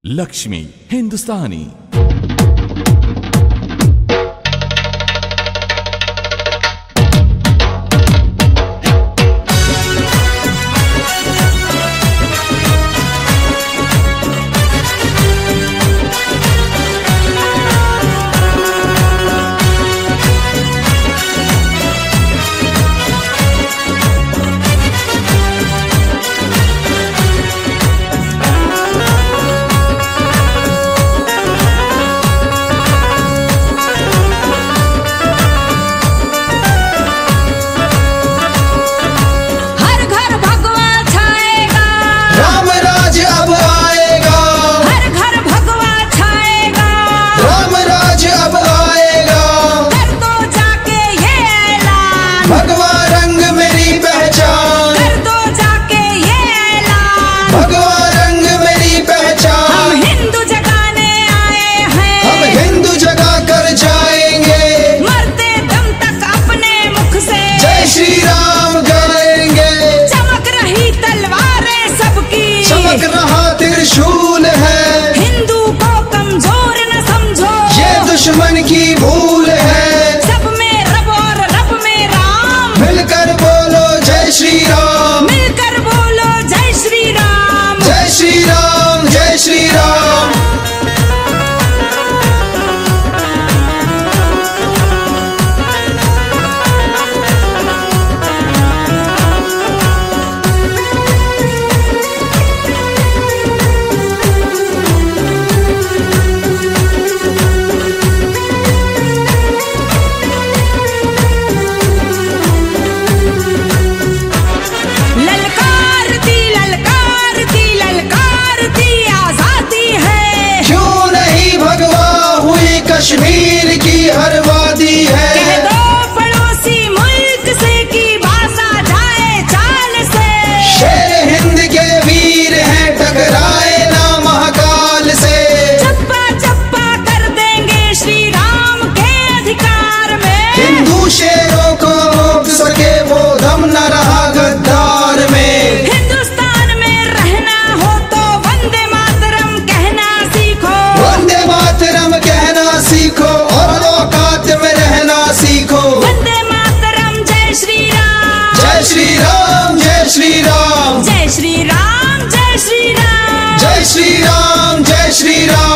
लक्ष्मी हिंदुस्तानी। भगवा रंग मेरी पहचान, कर दो जाके ये ऐलान। भगवा रंग मेरी पहचान। हम हिंदू जगाने आए हैं, हम हिंदू जगा कर जाएंगे, मरते दम तक अपने मुख से जय श्री राम गाएंगे। चमक रही तलवारें सबकी, चमक रहा त्रिशूल है, हिंदू को कमजोर न समझो, ये दुश्मन की भूल है। सब में रब और रब में राम, मिलकर बोलो जय श्री राम, मिलकर बोलो जय श्री राम। जय श्री राम, जय श्री राम। ललकारती ललकारती ललकारती आजादी है, क्यों नहीं भगवा हुई कश्मीर की हर वादी है। कह दो पड़ोसी मुल्क से कि बाजा जाए चाल से, शेर हिंद के वीर हैं, टकराए ना महाकाल से। चप्पा चप्पा कर देंगे श्री राम के अधिकार में, हिंदू शेरों को रोक सके वो दम न रहा गद्दार में। हिंदुस्तान में रहना हो तो वंदे मातरम कहना सीखो, वंदे मातरम कहना सीखो और औकात में रहना सीखो। वंदे मातरम जय श्री राम, जय श्री राम, जय श्री राम, जय श्री राम, जय श्री राम, जय श्री राम, जय श्री राम।